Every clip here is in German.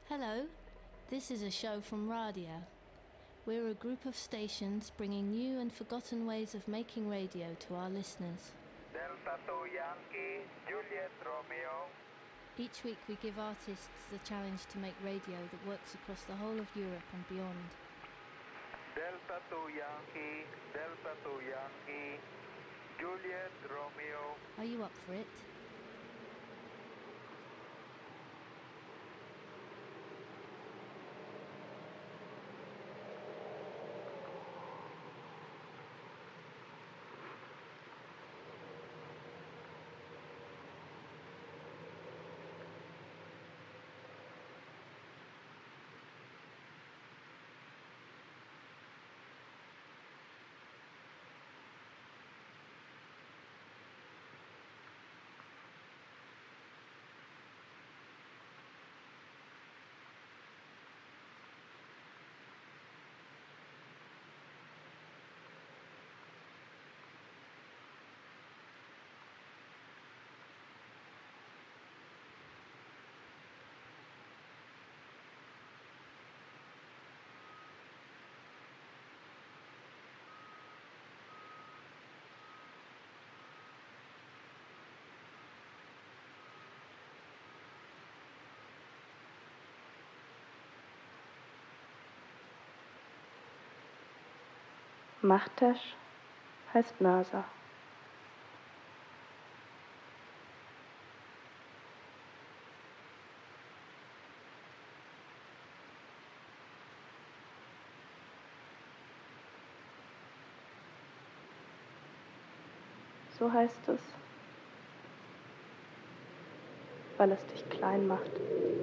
Hello, this is a show from Radia. We're a group of stations bringing new and forgotten ways of making radio to our listeners. Delta 2 Yankee, Juliet Romeo. Each week we give artists the challenge to make radio that works across the whole of Europe and beyond. Delta 2 Yankee, Delta 2 Yankee, Juliet Romeo. Are you up for it? Machtesch heißt Mörser. So heißt es, weil es dich klein macht.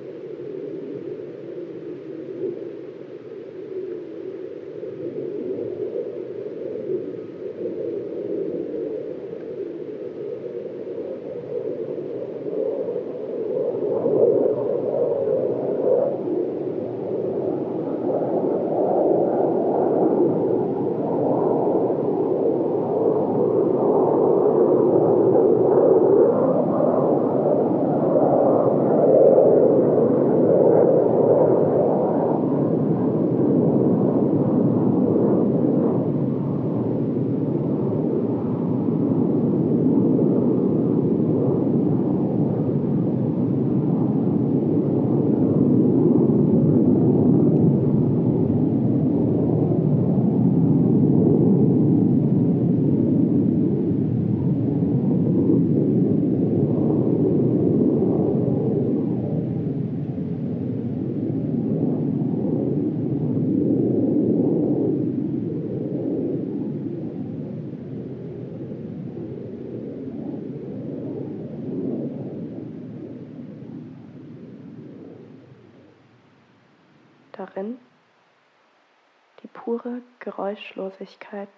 Darin die pure Geräuschlosigkeit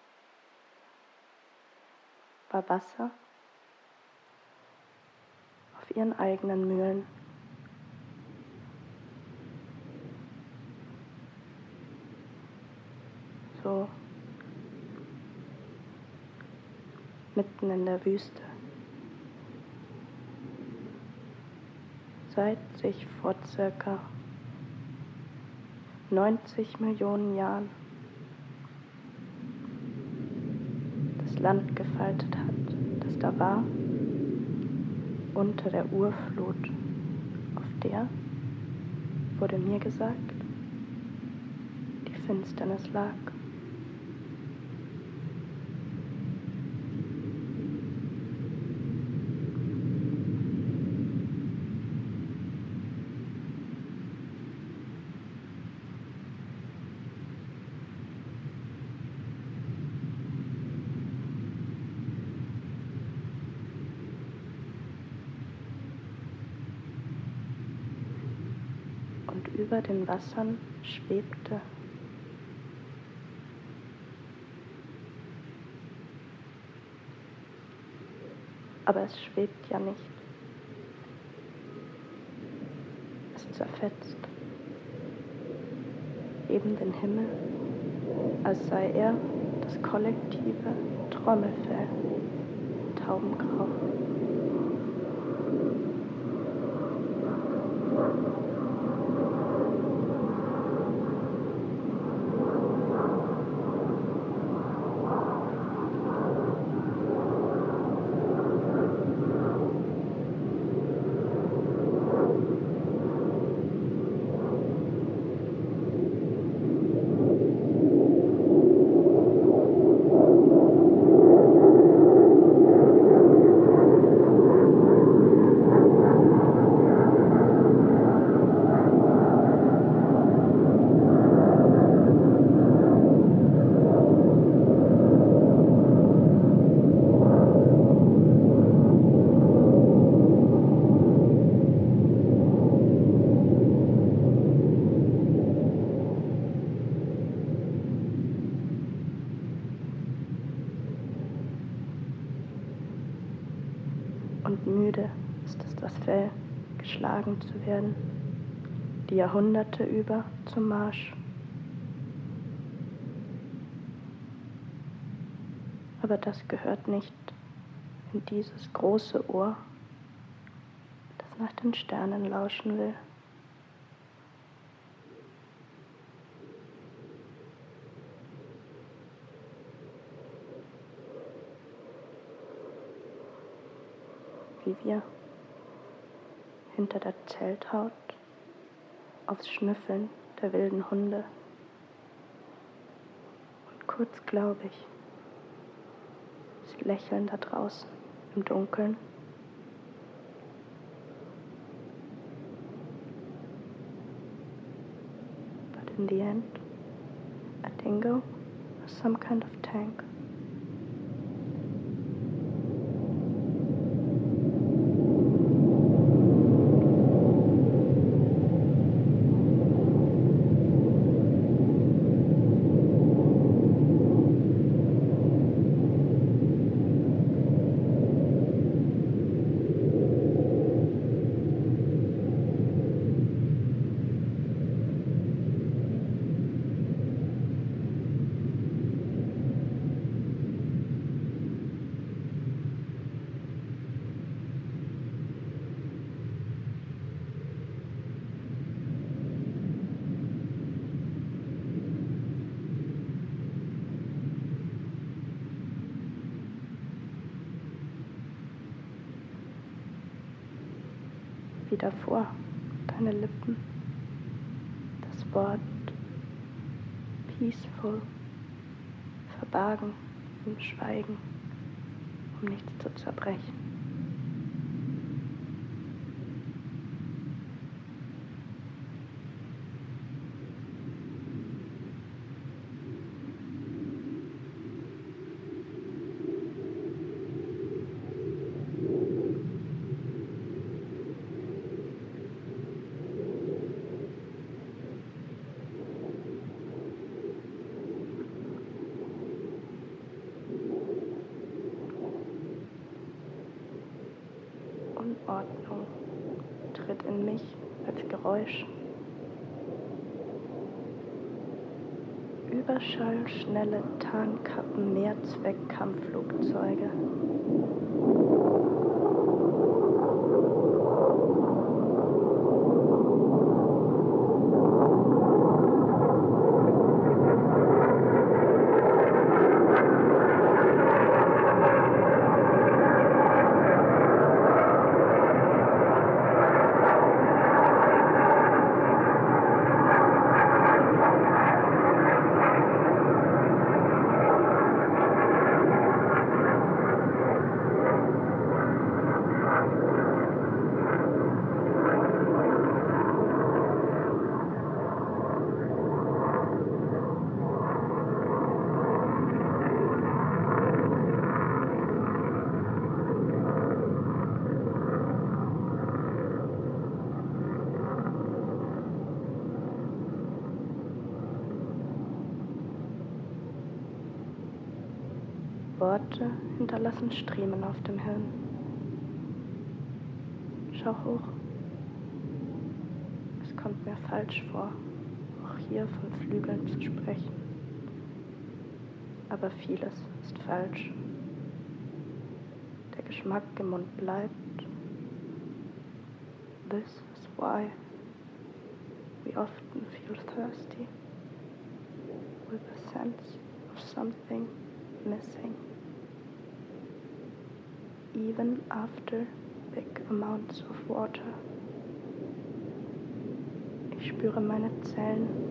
war Wasser auf ihren eigenen Mühlen. So mitten in der Wüste. Seit sich vor circa 90 Millionen Jahren das Land gefaltet hat, das da war, unter der Urflut, auf der, wurde mir gesagt, die Finsternis lag. Und über den Wassern schwebte aber es schwebt ja nicht. Es zerfetzt eben den Himmel, als sei er das kollektive Trommelfell, taubengrau. und müde ist es das Fell, geschlagen zu werden, die Jahrhunderte über zum Marsch. Aber das gehört nicht in dieses große Ohr, das nach den Sternen lauschen will. Wie wir hinter der Zelthaut aufs Schnüffeln der wilden Hunde. Und kurz glaube ich, sie lächeln da draußen im Dunkeln. But in the end, a dingo was some kind of tank. Wie davor, deine Lippen, das Wort peaceful, verbargen im Schweigen, um nichts zu zerbrechen. Unordnung tritt in mich als Geräusch. Überschallschnelle Tarnkappen Mehrzweck-Kampfflugzeuge. Worte hinterlassen Striemen auf dem Hirn. Schau hoch. Es kommt mir falsch vor, auch hier von Flügeln zu sprechen. Aber vieles ist falsch. Der Geschmack im Mund bleibt. This is why we often feel thirsty, with a sense of something missing. Even after big amounts of water. Ich spüre meine Zellen.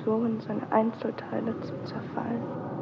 so in seine Einzelteile zu zerfallen.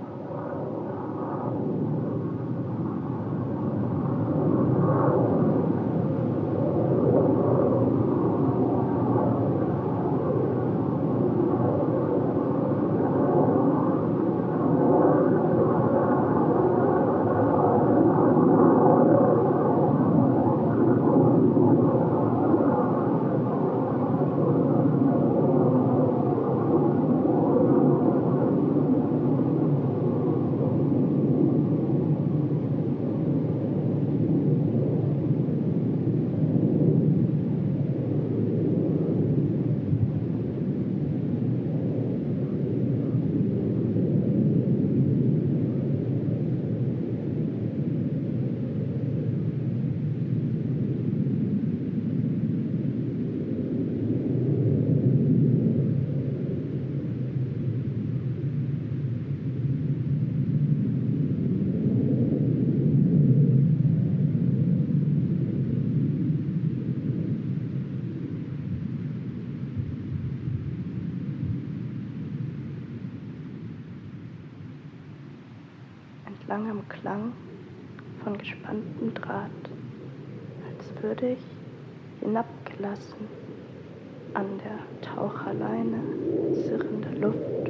Entlang am Klang von gespanntem Draht, als würde ich hinabgelassen an der Taucherleine sirrende Luft,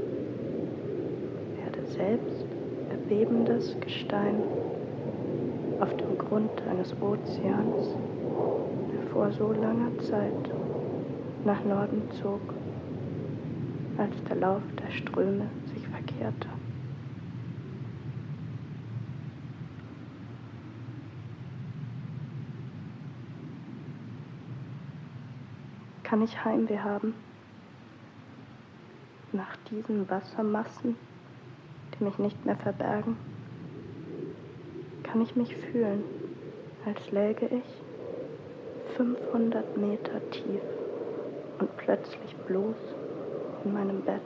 werde selbst erbebendes Gestein auf dem Grund eines Ozeans, der vor so langer Zeit nach Norden zog, als der Lauf der Ströme sich verkehrte. Kann ich Heimweh haben nach diesen Wassermassen, die mich nicht mehr verbergen? Kann ich mich fühlen, als läge ich 500 Meter tief und plötzlich bloß in meinem Bett?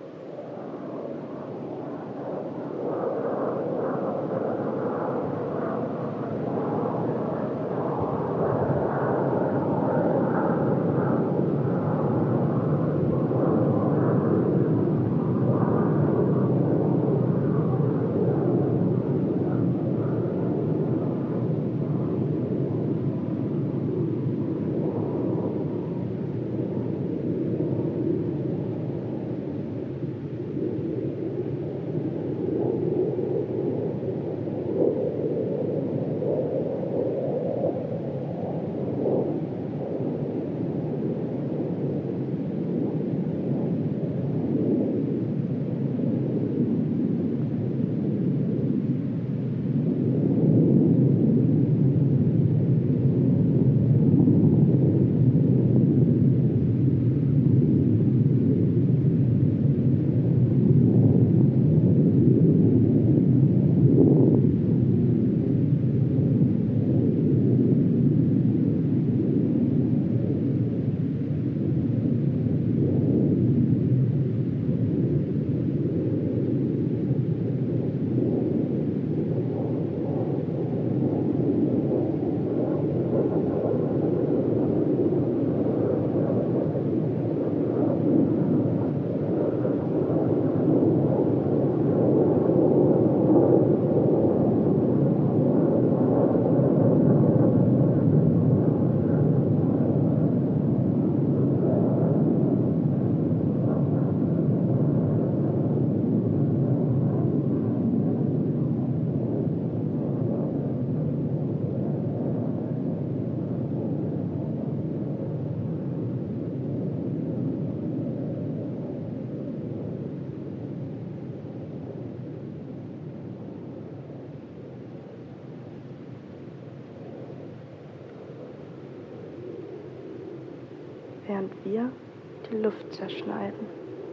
Während wir die Luft zerschneiden,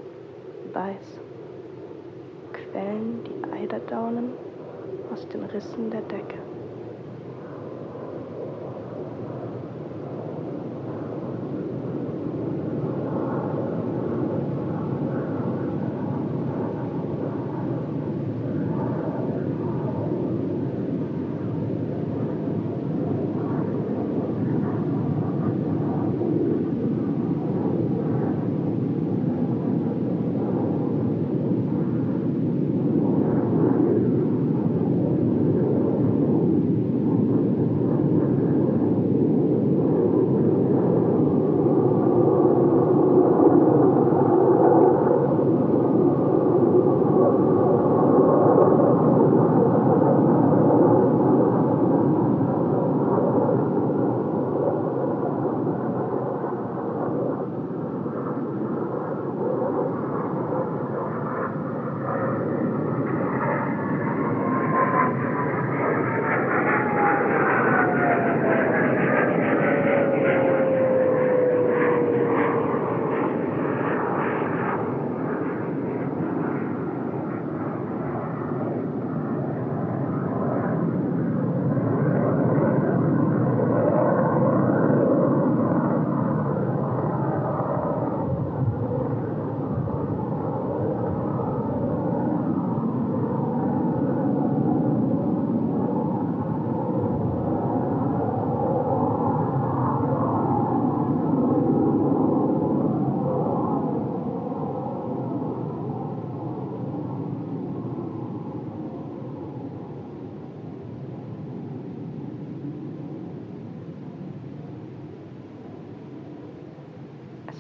weiß, quellen die Eiderdaunen aus den Rissen der Decke.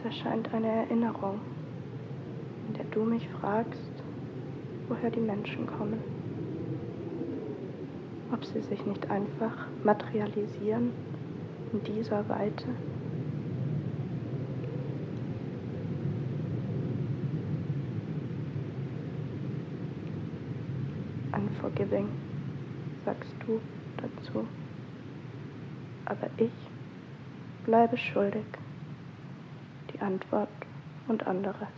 erscheint eine Erinnerung, in der du mich fragst, woher die Menschen kommen. Ob sie sich nicht einfach materialisieren in dieser Weite. Unforgiving, sagst du dazu. Aber ich bleibe schuldig. Die Antwort und anderes.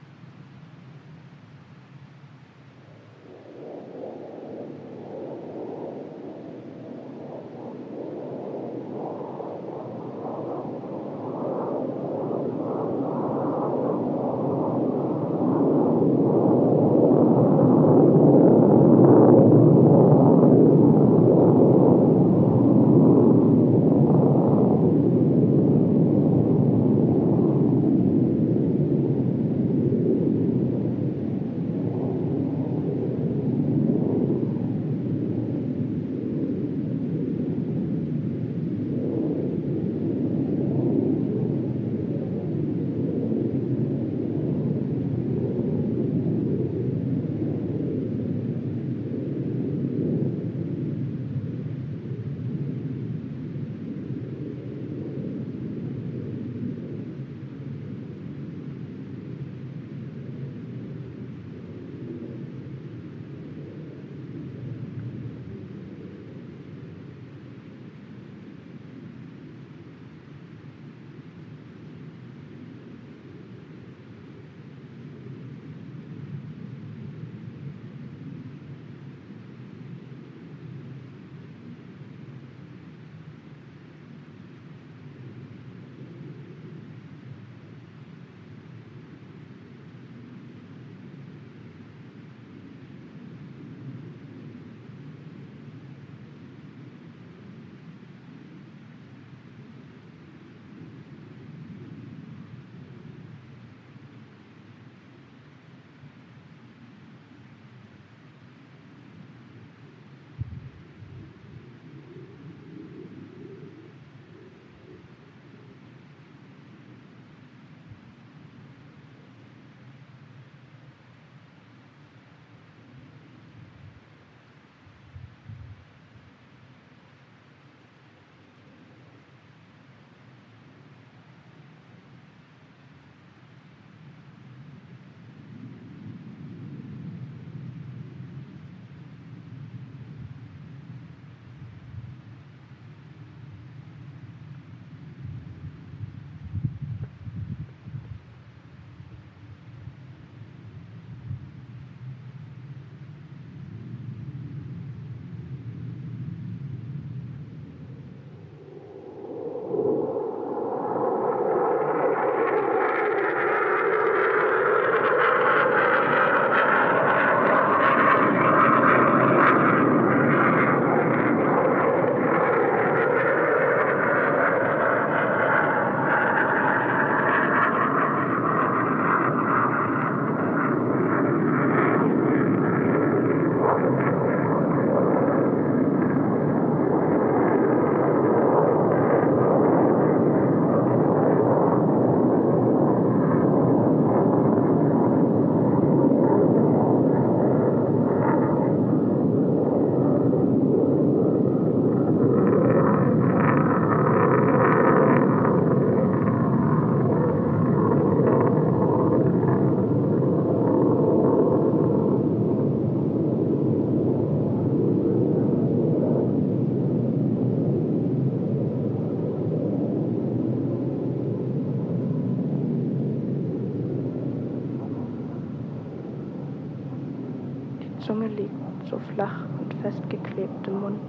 Zunge liegt so flach und festgeklebt im Mund,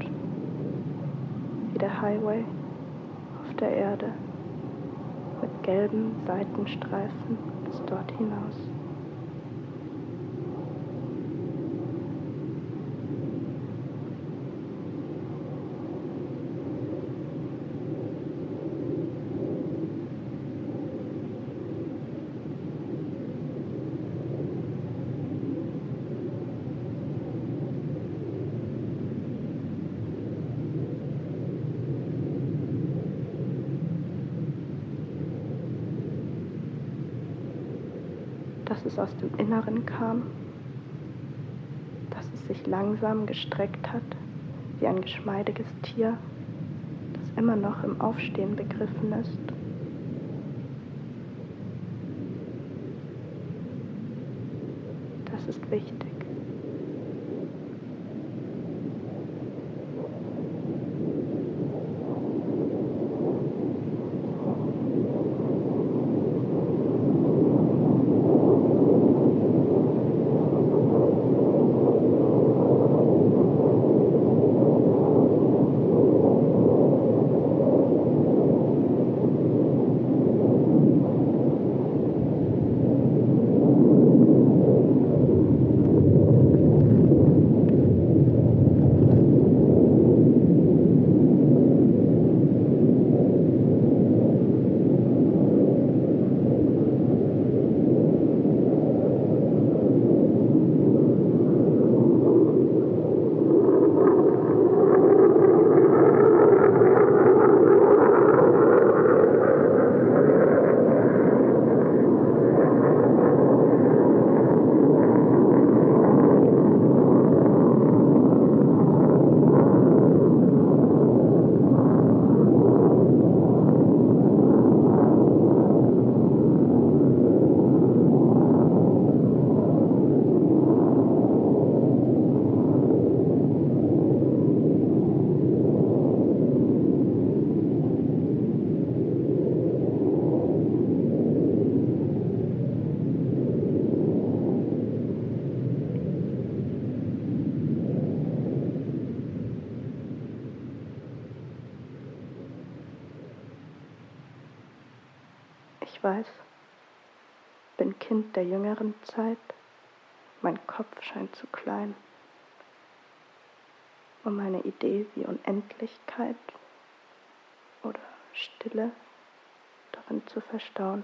wie der Highway auf der Erde, mit gelben Seitenstreifen bis dort hinaus. es aus dem Inneren kam, dass es sich langsam gestreckt hat, wie ein geschmeidiges Tier, das immer noch im Aufstehen begriffen ist. Das ist wichtig. Ich weiß, bin Kind der jüngeren Zeit, mein Kopf scheint zu klein, um meine Idee wie Unendlichkeit oder Stille darin zu verstauen.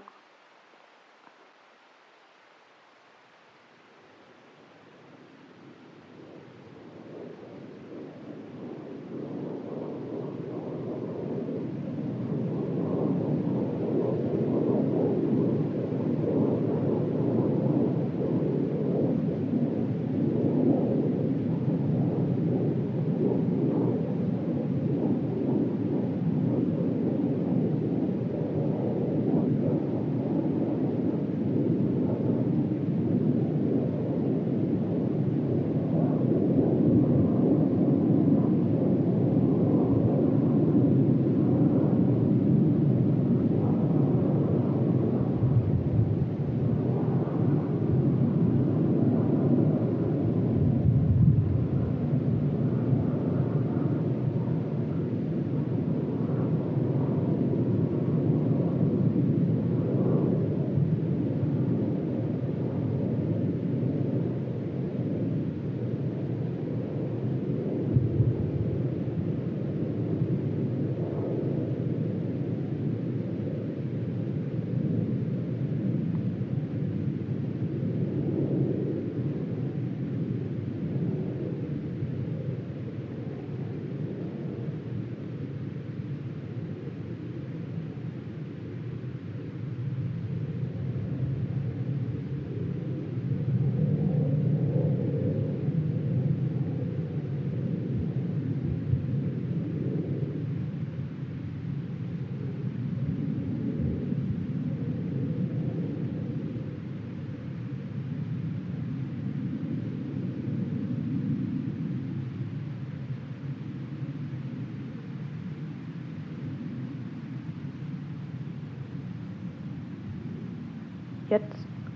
Jetzt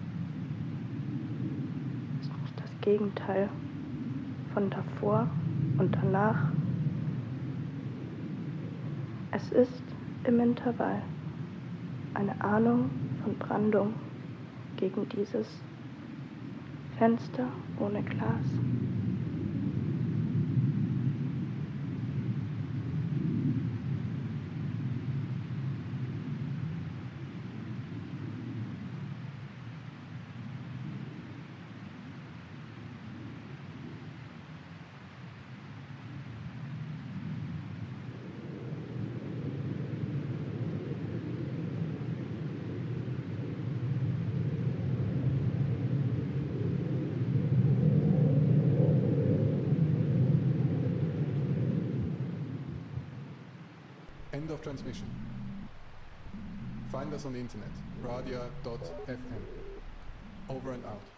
ist es das Gegenteil von davor und danach. Es ist im Intervall eine Ahnung von Brandung gegen dieses Fenster ohne Glas. End of transmission. Find us on the internet, radia.fm. Over and out.